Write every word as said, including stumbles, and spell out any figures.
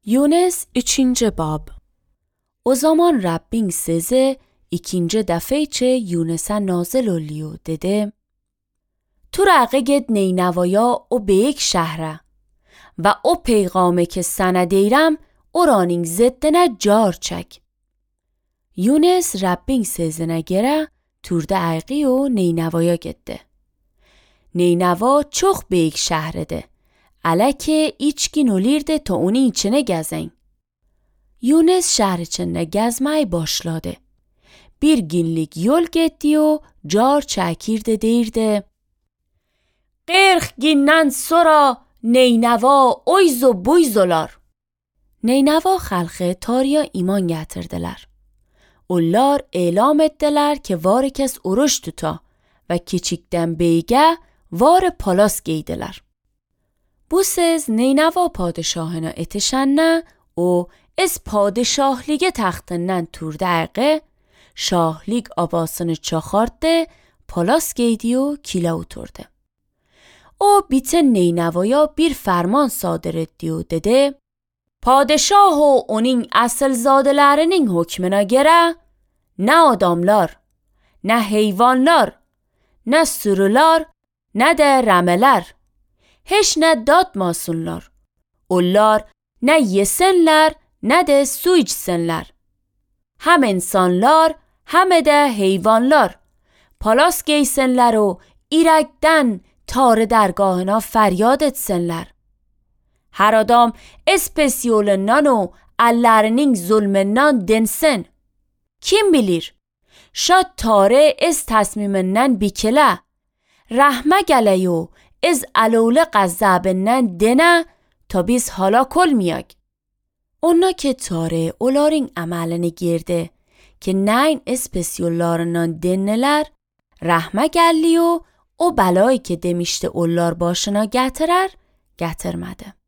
Yunus üçüncü bab. O zaman Rabbin size ikinci defeçe Yunus'a nazil oluyor dedi. تو رقه گد نینوایا او به یک شهره و او پیغامه که سنه دیرم او رانین زدنه جار چک. یونس ربین سیزنه گره تورده عقی و نینوایا گده. نینوا چوخ به یک شهره ده. علاکه ایچکی نولirde تا اونی ایچنه گزین. یونس شهر چنه گزمه başladı. Bir günlük yol gitti o jar çekirde deyirdi. Qirx gündən sonra Neynəva oyzu buyzular. Neynəva xalqı tariya iman gətirdilər. Onlar elam etdilər ki var kəs oruç tuta və kiçikdən beygə var palas geydilər. Bu siz Neynəva padişahına etişənə o از پادشاهلیگ تختنن تورده عقه شاهلیگ آباسını çaxardı palas giydi و kilə oturdu. O bütün Neynəvaya bir ferman sadır etdi و dedi padişah و onun əsilzadelərinin hükmünə görə nə adamlar, nə heyvanlar, nə sürülər, nə də rəmələr heç nə datmasınlar. Onlar nə yesinlər, nə də su içsinlər. Həm insanlar, həm də heyvanlar palas giysinlər و irəkdən tarı dərgahına fəryad etsinlər. Hər adam espesiyolundan و əllərinin zulmündən dinsin. Kim bilir? Şad tarı ez təsmimindən bikilə. Rəhmə gələ و ez əlolu qəzzəbindən dinə ta biz halak olmayak. Ona ki tare onların amelini girdi ki neyn espesiyollarından dinleler rahme geldi و o belayı ki demişti onlar başına getirer getirmedi.